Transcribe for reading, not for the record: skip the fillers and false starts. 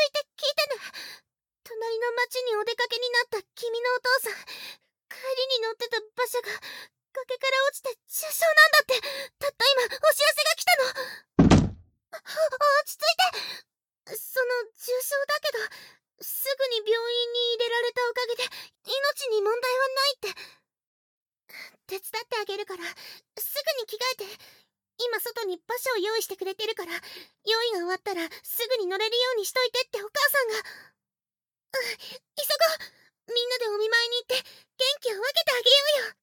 いて聞いてね。隣の町にお出かけになった君のお父さん、帰りに乗ってた馬車が崖から落ちて重傷なんだって、たった今お知らせが来たの。落ち着いて。その重傷だけど、すぐに病院に入れられたおかげで命に問題はないって。手伝ってあげるから、すぐに着替えて。今外に馬車を用意してくれてるから、用意が終わったらすぐに乗れるようにしといてってお母さんが。急ごう。みんなでお見舞いに行って元気を分けてあげようよ。